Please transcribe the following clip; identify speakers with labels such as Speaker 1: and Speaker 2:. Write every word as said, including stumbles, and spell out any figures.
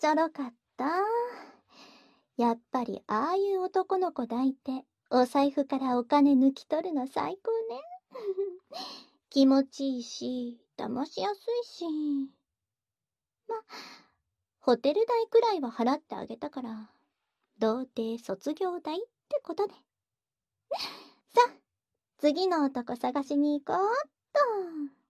Speaker 1: ちょろかった。やっぱりああいう男の子抱いて、お財布からお金抜き取るの最高ね。気持ちいいし、騙しやすいし。ま、ホテル代くらいは払ってあげたから、童貞卒業代ってことね。さあ、次の男探しに行こうっと。